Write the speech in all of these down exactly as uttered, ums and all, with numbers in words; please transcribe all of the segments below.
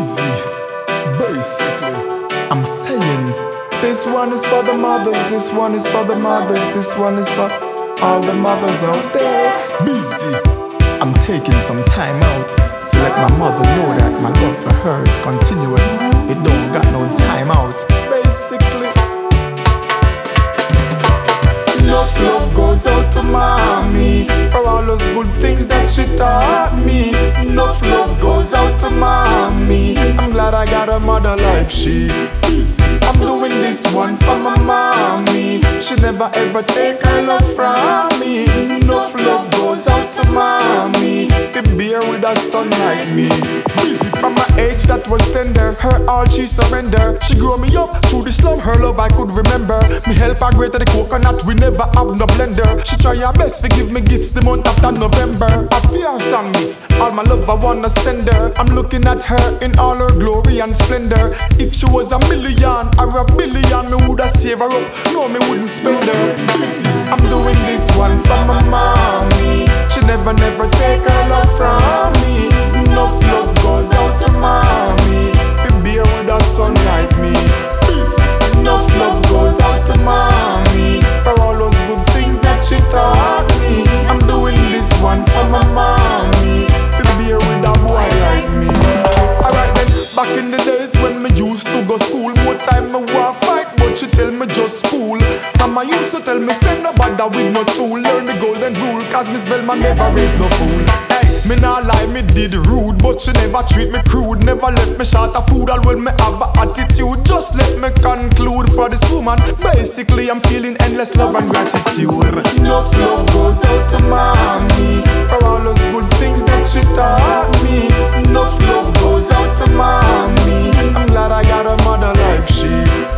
busy. Basically, I'm saying this one is for the mothers, this one is for the mothers, this one is for all the mothers out there. Busy. I'm taking some time out to let my mother know that my love for her is continuous. It don't got no time out. Basically, enough love goes out to mommy for all those good things that she taught me. Enough love goes out to mommy. I'm glad I got a mother like she. I'm doing this one for my mommy. She never ever take her love from me. Enough love goes out to mommy to bear with a son like me. Busy from my age that was tender, her all she surrender. She grew me up through the slum, her love I could remember. Me help her greater the coconut, we never have no blender. She try her best to give me gifts the month after November. I fear song miss, all my love I wanna send her. I'm looking at her in all her glory and splendor. If she was a million or a billion, me woulda save her up, no me wouldn't spend her. Busy. I'm doing this one for my mommy. She never never take her love from me. Enough love goes out to mommy to bear with a son like me. Busy. Enough love goes out to mommy for all those good things that she taught me. I'm doing this one for my mommy to bear with a boy like me. Alright then, back in the days when me used to go school, more time me want fight, but she tell me just school. Mama used to tell me send no bother with no tool. Learn the golden rule, cause Miss Velma never raised no fool. Hey, me nah lie, me did rude, but she never treat me crude. Never left me short of food, all when me have a attitude. Just let me conclude for this woman. Basically, I'm feeling endless love and gratitude. Enough love goes out to mommy for all those good things that she taught me. Enough love goes out to mommy. I'm glad I got a mother like she.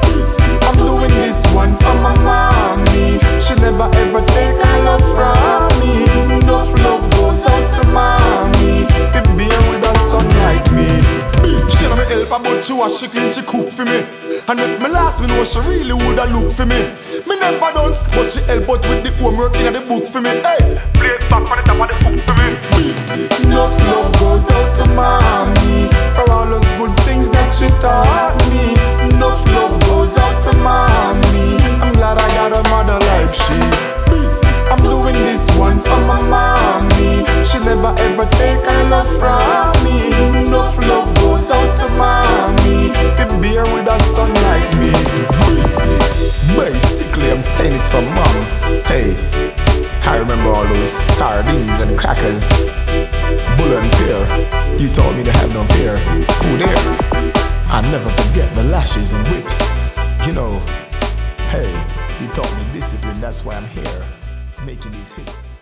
I'm doing this one for my mommy. She never ever take her love from me. Enough love goes out to mommy to bear with a son like me. She know me help her, but she wash, she clean, she cook for me. And if me last, me know she really woulda look for me. Me never dance, but she help out with the homework in the book for me. Hey, play it back on the top of the book for me. Enough love goes out to mommy for all those good things that she taught me. Enough love goes out to mommy. I'm glad I got a mother like she. I'm doing this one for my mommy. She never ever take her love from me. Enough love goes out to mommy to bear with a son like me. Basically, I'm saying this for mom. Hey, I remember all those sardines and crackers, bull and pear. You told me to have no fear. Who there? I never forget the lashes and whips. You know, hey, you taught me discipline, that's why I'm here making these hits.